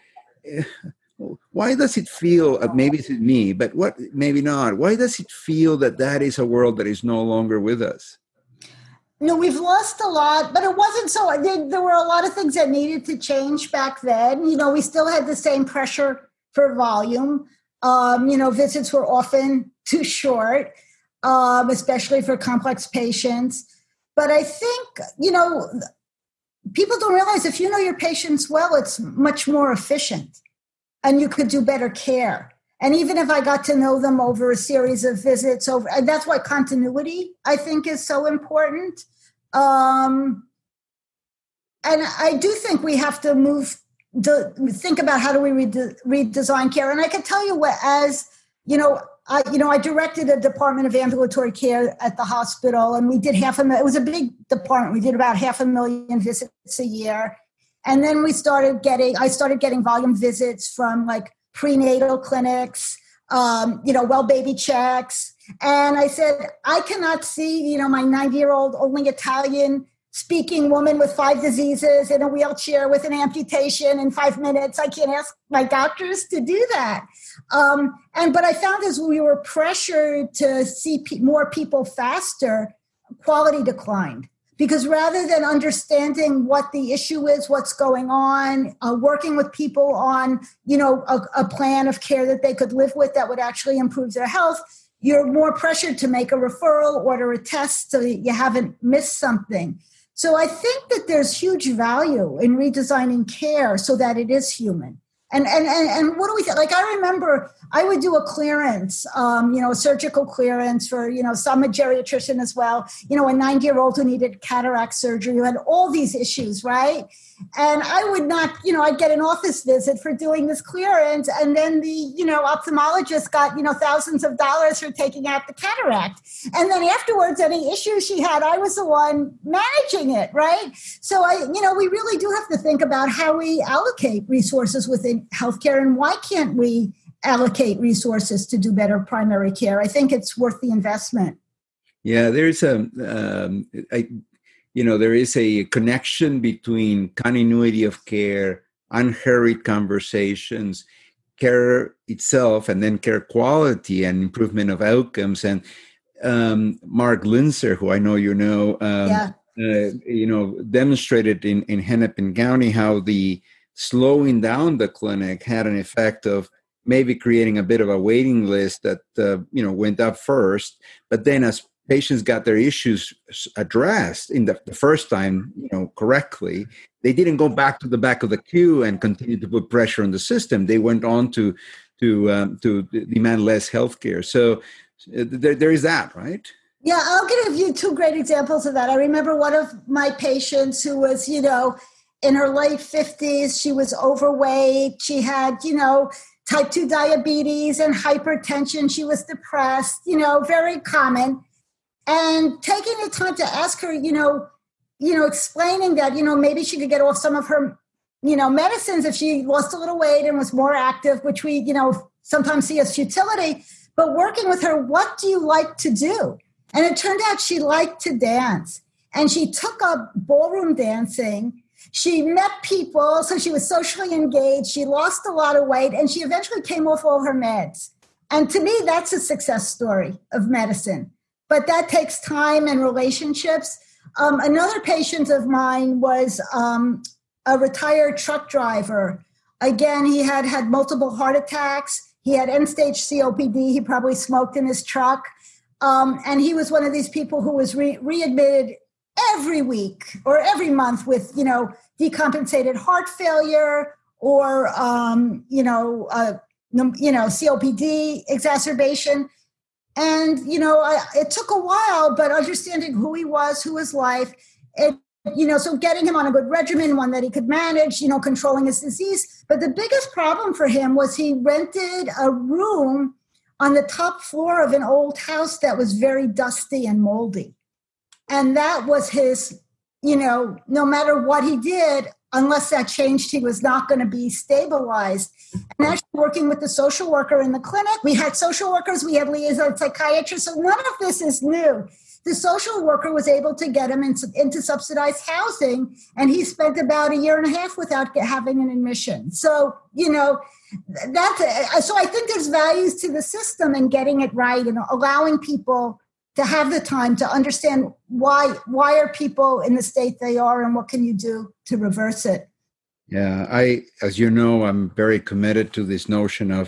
Why does it feel, uh, maybe it's me, but what, maybe not, why does it feel that that is a world that is no longer with us? No, we've lost a lot, but it wasn't so. There, there were a lot of things that needed to change back then. You know, we still had the same pressure for volume. Um, you know, visits were often too short, um, especially for complex patients. But I think, you know, people don't realize if you know your patients well, it's much more efficient, and you could do better care. And even if I got to know them over a series of visits, over, and that's why continuity, I think, is so important. Um, and I do think we have to move, to think about how do we rede- redesign care. And I can tell you what, as, you know, I, you know, I directed a department of ambulatory care at the hospital, and we did half a million, it was a big department. We did about half a million visits a year. And then we started getting, I started getting volume visits from like prenatal clinics, um, you know, well baby checks. And I said, I cannot see, you know, my ninety-year-old only Italian speaking woman with five diseases in a wheelchair with an amputation in five minutes. I can't ask my doctors to do that. Um, and but I found as we were pressured to see pe- more people faster, quality declined. Because rather than understanding what the issue is, what's going on, uh, working with people on, you know, a, a plan of care that they could live with that would actually improve their health, you're more pressured to make a referral, order a test so that you haven't missed something. So I think that there's huge value in redesigning care so that it is human. And and and, and what do we think? Like, I remember I would do a clearance, um, you know, a surgical clearance for, you know, some a geriatrician as well, you know, a ninety-year-old who needed cataract surgery, who had all these issues, right? And I would not, you know, I'd get an office visit for doing this clearance. And then the, you know, ophthalmologist got, you know, thousands of dollars for taking out the cataract. And then afterwards, any issues she had, I was the one managing it, right? So I, you know, we really do have to think about how we allocate resources within healthcare, and why can't we allocate resources to do better primary care? I think it's worth the investment. Yeah, there's a, um, I, you know, there is a connection between continuity of care, unhurried conversations, care itself, and then care quality and improvement of outcomes. And um, Mark Linzer, who I know you know, um, yeah. uh, you know, demonstrated in, in Hennepin County how the slowing down the clinic had an effect of maybe creating a bit of a waiting list that, uh, you know, went up first, but then as patients got their issues addressed in the, the first time, you know, correctly, they didn't go back to the back of the queue and continue to put pressure on the system. They went on to to um, to demand less healthcare. So uh, there, there is that, right? Yeah, I'll give you two great examples of that. I remember one of my patients who was, you know, in her late fifties. She was overweight. She had, you know, type two diabetes and hypertension. She was depressed, you know, very common. And taking the time to ask her, you know, you know, explaining that, you know, maybe she could get off some of her, you know, medicines if she lost a little weight and was more active, which we, you know, sometimes see as futility. But working with her, what do you like to do? And it turned out she liked to dance. And she took up ballroom dancing. She met people, so she was socially engaged. She lost a lot of weight, and she eventually came off all her meds. And to me, that's a success story of medicine. But that takes time and relationships. Um, another patient of mine was um, a retired truck driver. Again, he had had multiple heart attacks. He had end-stage C O P D. He probably smoked in his truck. Um, and he was one of these people who was re- readmitted every week or every month with, you know, decompensated heart failure or, um, you know, uh, you know, C O P D exacerbation. And, you know, I, it took a while, but understanding who he was, who his life, it, you know, so getting him on a good regimen, one that he could manage, you know, controlling his disease. But the biggest problem for him was he rented a room on the top floor of an old house that was very dusty and moldy. And that was his, you know, no matter what he did, unless that changed, he was not going to be stabilized. And actually working with the social worker in the clinic, we had social workers, we had liaison psychiatrists, so none of this is new. The social worker was able to get him into, into subsidized housing, and he spent about a year and a half without get, having an admission. So, you know, that's, so I think there's values to the system and getting it right and allowing people to have the time to understand why why are people in the state they are and what can you do to reverse it. Yeah, I, as you know, I'm very committed to this notion of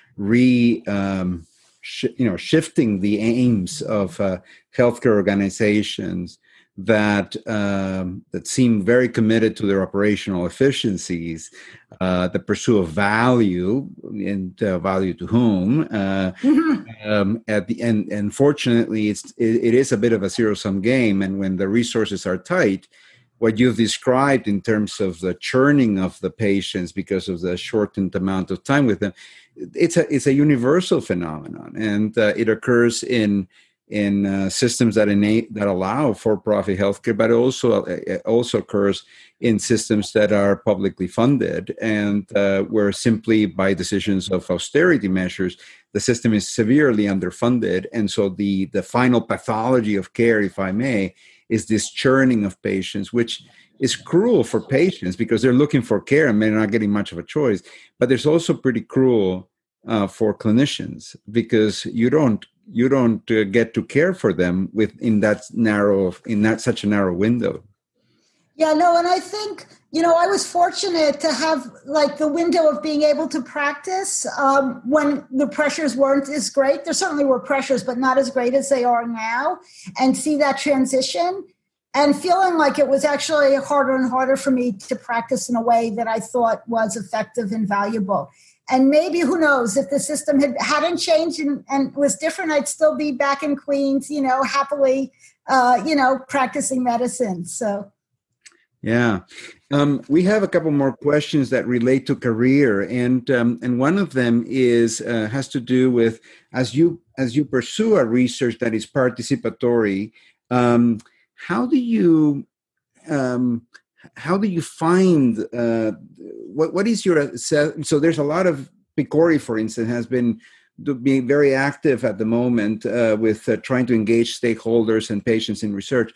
re, um, sh- you know, shifting the aims of uh, healthcare organizations that um, that seem very committed to their operational efficiencies, uh, the pursuit of value and uh, value to whom. Uh, mm-hmm. um, at the end, and fortunately, it's it, it is a bit of a zero-sum game. And when the resources are tight, what you've described in terms of the churning of the patients because of the shortened amount of time with them, it's a it's a universal phenomenon, and uh, it occurs in in uh, systems that innate, that allow for-profit healthcare, but also it also occurs in systems that are publicly funded and uh, where simply by decisions of austerity measures, the system is severely underfunded. And so the, the final pathology of care, if I may, is this churning of patients, which is cruel for patients because they're looking for care and they're not getting much of a choice. But there's also pretty cruel uh, for clinicians because you don't you don't uh, get to care for them within that narrow in that such a narrow window. Yeah, no, and I think, you know, I was fortunate to have like the window of being able to practice um, when the pressures weren't as great. There certainly were pressures, but not as great as they are now, and see that transition and feeling like it was actually harder and harder for me to practice in a way that I thought was effective and valuable. And maybe, who knows, if the system had, hadn't changed and, and was different, I'd still be back in Queens, you know, happily, uh, you know, practicing medicine. So. Yeah. Um, we have a couple more questions that relate to career. And um, and one of them is uh, has to do with, as you as you pursue a research that is participatory, um, how do you um, how do you find uh, what what is your so there's a lot of PCORI, for instance, has been being very active at the moment uh, with uh, trying to engage stakeholders and patients in research.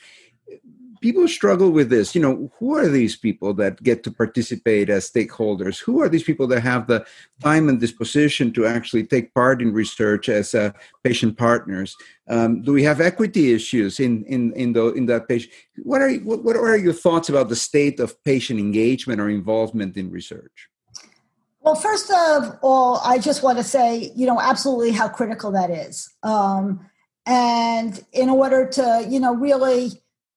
People struggle with this. You know, who are these people that get to participate as stakeholders? Who are these people that have the time and disposition to actually take part in research as uh, patient partners? Um, do we have equity issues in in in, the, in that patient? What are what, what are your thoughts about the state of patient engagement or involvement in research? Well, first of all, I just want to say, you know, absolutely how critical that is. Um, and in order to, you know, really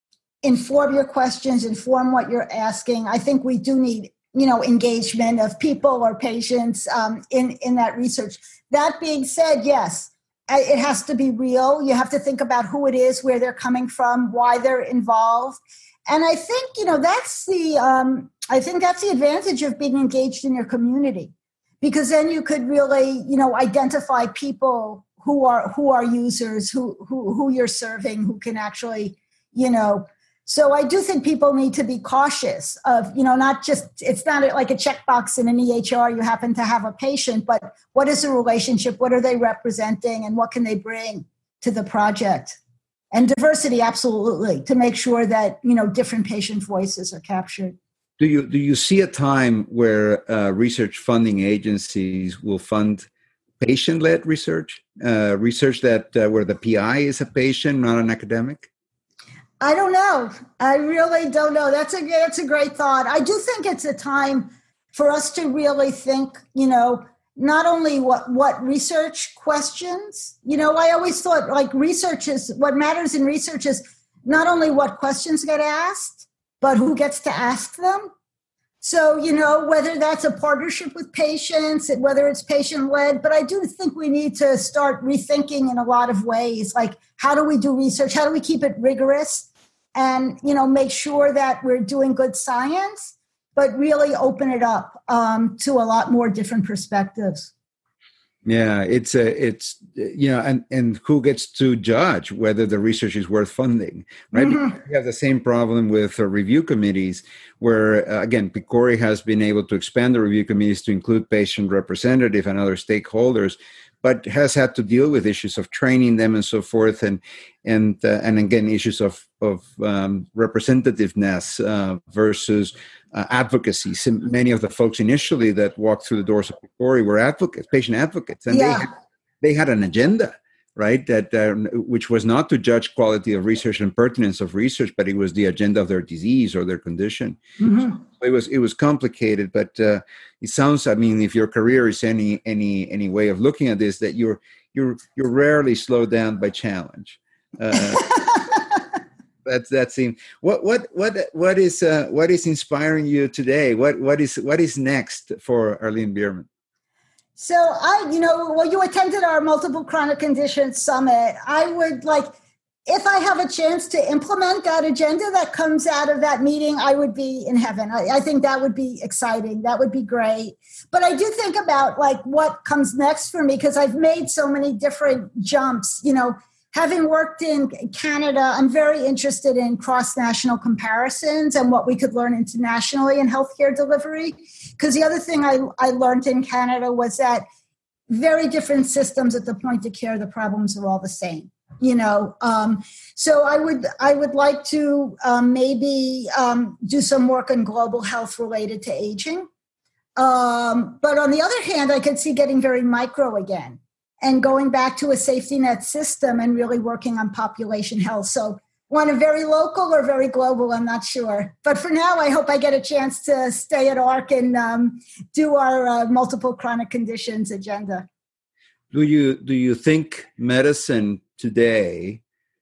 inform your questions, inform what you're asking, I think we do need, you know, engagement of people or patients um, in, in that research. That being said, yes, it has to be real. You have to think about who it is, where they're coming from, why they're involved. And I think, you know, that's the, um, I think that's the advantage of being engaged in your community, because then you could really, you know, identify people who are, who are users, who, who, who you're serving, who can actually, you know. So I do think people need to be cautious of, you know, not just, it's not like a checkbox in an E H R, you happen to have a patient, but what is the relationship? What are they representing? And what can they bring to the project? And diversity, absolutely, to make sure that, you know, different patient voices are captured. Do you do you see a time where uh, research funding agencies will fund patient-led research, uh, research that uh, where the P I is a patient, not an academic? I don't know. I really don't know. That's a that's a great thought. I do think it's a time for us to really think, you know, not only what, what research questions, you know, I always thought like research is, what matters in research is not only what questions get asked, but who gets to ask them. So, you know, whether that's a partnership with patients, whether it's patient-led, but I do think we need to start rethinking in a lot of ways, like how do we do research? How do we keep it rigorous and, you know, make sure that we're doing good science, but really open it up um, to a lot more different perspectives. Yeah, it's a, it's, you know, and, and who gets to judge whether the research is worth funding, right? Mm-hmm. We have the same problem with uh, review committees where, uh, again, PCORI has been able to expand the review committees to include patient representative and other stakeholders, but has had to deal with issues of training them and so forth, and and uh, and again issues of of um, representativeness uh, versus uh, advocacy. So many of the folks initially that walked through the doors of PCORI were advocates, patient advocates, and yeah. they had, they had an agenda, right? That uh, which was not to judge quality of research and pertinence of research, but it was the agenda of their disease or their condition. Mm-hmm. So it was it was complicated, but uh, it sounds. I mean, if your career is any any any way of looking at this, that you're you're you're rarely slowed down by challenge. Uh, that's that seems. What what what what is uh, what is inspiring you today? What what is what is next for Arlene Bierman? So I, you know, well, you attended our multiple chronic conditions summit. I would like, if I have a chance to implement that agenda that comes out of that meeting, I would be in heaven. I, I think that would be exciting. That would be great. But I do think about like what comes next for me, because I've made so many different jumps, you know, having worked in Canada, I'm very interested in cross-national comparisons and what we could learn internationally in healthcare delivery. Because the other thing I, I learned in Canada was that very different systems at the point of care, the problems are all the same. You know, um, so I would I would like to um, maybe um, do some work on global health related to aging. Um, but on the other hand, I could see getting very micro again and going back to a safety net system and really working on population health. So want a very local or very global, I'm not sure. But for now, I hope I get a chance to stay at A R C and um, do our uh, multiple chronic conditions agenda. Do you do you think medicine today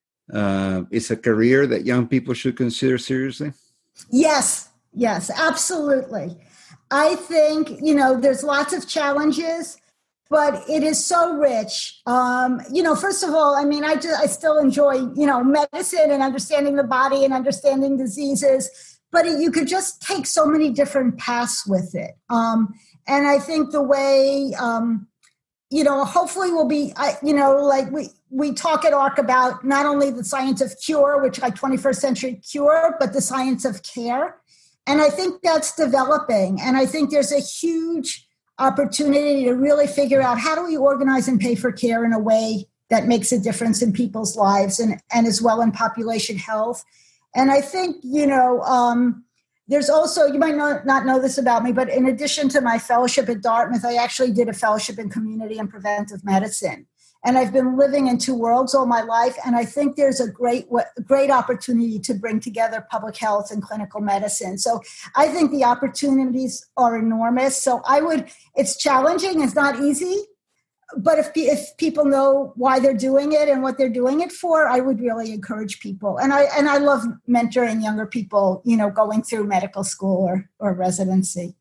uh, is a career that young people should consider seriously? Yes, yes, absolutely. I think, you know, there's lots of challenges, but it is so rich. Um, you know, first of all, I mean, I, just, I still enjoy, you know, medicine and understanding the body and understanding diseases, but it, you could just take so many different paths with it. Um, and I think the way, um, you know, hopefully we'll be, I, you know, like we, we talk at A R C about not only the science of cure, which like twenty-first century cure, but the science of care. And I think that's developing. And I think there's a huge opportunity to really figure out how do we organize and pay for care in a way that makes a difference in people's lives and, and as well in population health. And I think, you know, um, there's also, you might not, not know this about me, but in addition to my fellowship at Dartmouth, I actually did a fellowship in community and preventive medicine. And I've been living in two worlds all my life. And I think there's a great, great opportunity to bring together public health and clinical medicine. So I think the opportunities are enormous. So I would, it's challenging. It's not easy. But if if people know why they're doing it and what they're doing it for, I would really encourage people. And I and I love mentoring younger people, you know, going through medical school or, or residency.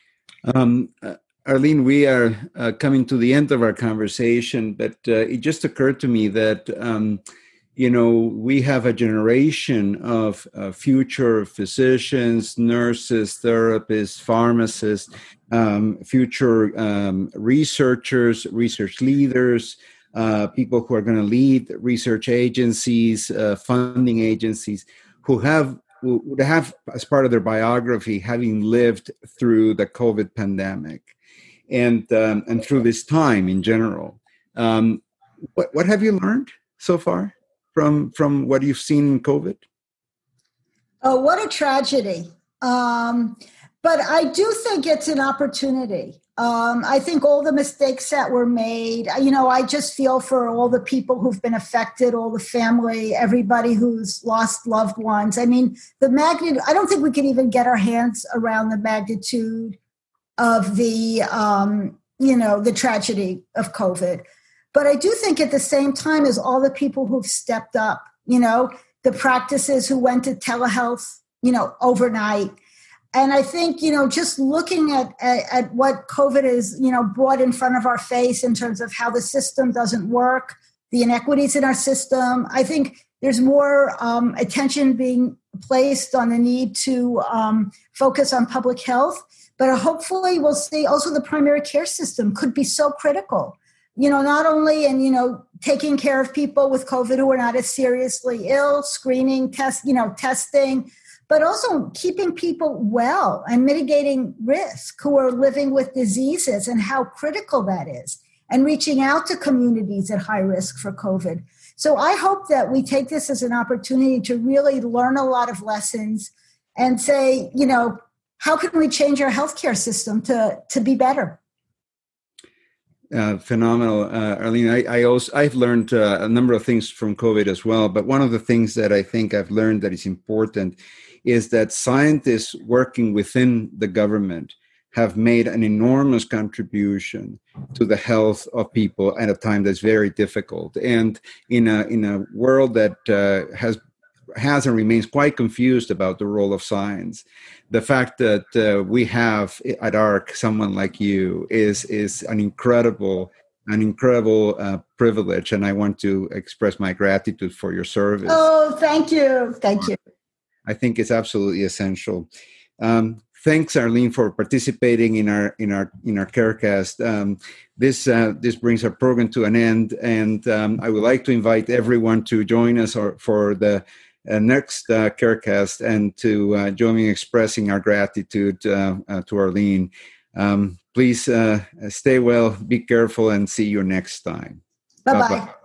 Um, uh, Arlene, we are uh, coming to the end of our conversation, but uh, it just occurred to me that, um, you know, we have a generation of uh, future physicians, nurses, therapists, pharmacists, um, future um, researchers, research leaders, uh, people who are going to lead research agencies, uh, funding agencies, who have who would have as part of their biography having lived through the COVID pandemic and um, and through this time in general. Um, what what have you learned so far from from what you've seen in COVID? Oh, what a tragedy. Um, but I do think it's an opportunity. Um, I think all the mistakes that were made, you know, I just feel for all the people who've been affected, all the family, everybody who's lost loved ones. I mean, the magnitude, I don't think we can even get our hands around the magnitude of the, um, you know, the tragedy of COVID. But I do think at the same time as all the people who've stepped up, you know, the practices who went to telehealth, you know, overnight. And I think, you know, just looking at, at, at what COVID is, you know, brought in front of our face in terms of how the system doesn't work, the inequities in our system, I think there's more um, attention being placed on the need to um, focus on public health. But hopefully we'll see also the primary care system could be so critical, you know, not only in, you know, taking care of people with COVID who are not as seriously ill, screening, test, you know, testing, but also keeping people well and mitigating risk who are living with diseases and how critical that is, and reaching out to communities at high risk for COVID. So I hope that we take this as an opportunity to really learn a lot of lessons and say, you know, how can we change our healthcare system to, to be better? Uh, phenomenal, uh, Arlene. I, I also I've learned uh, a number of things from COVID as well. But one of the things that I think I've learned that is important is that scientists working within the government have made an enormous contribution to the health of people at a time that's very difficult, and in a in a world that uh, has has and remains quite confused about the role of science. The fact that uh, we have at A R C someone like you is is an incredible, an incredible uh, privilege, and I want to express my gratitude for your service. Oh, thank you, thank you. I think it's absolutely essential. Um, thanks, Arlene, for participating in our in our in our CareCast. Um, this uh, this brings our program to an end, and um, I would like to invite everyone to join us or, for the uh, next uh, CareCast and to uh, join me in expressing our gratitude uh, uh, to Arlene. Um, please uh, stay well, be careful, and see you next time. Bye-bye. Bye-bye.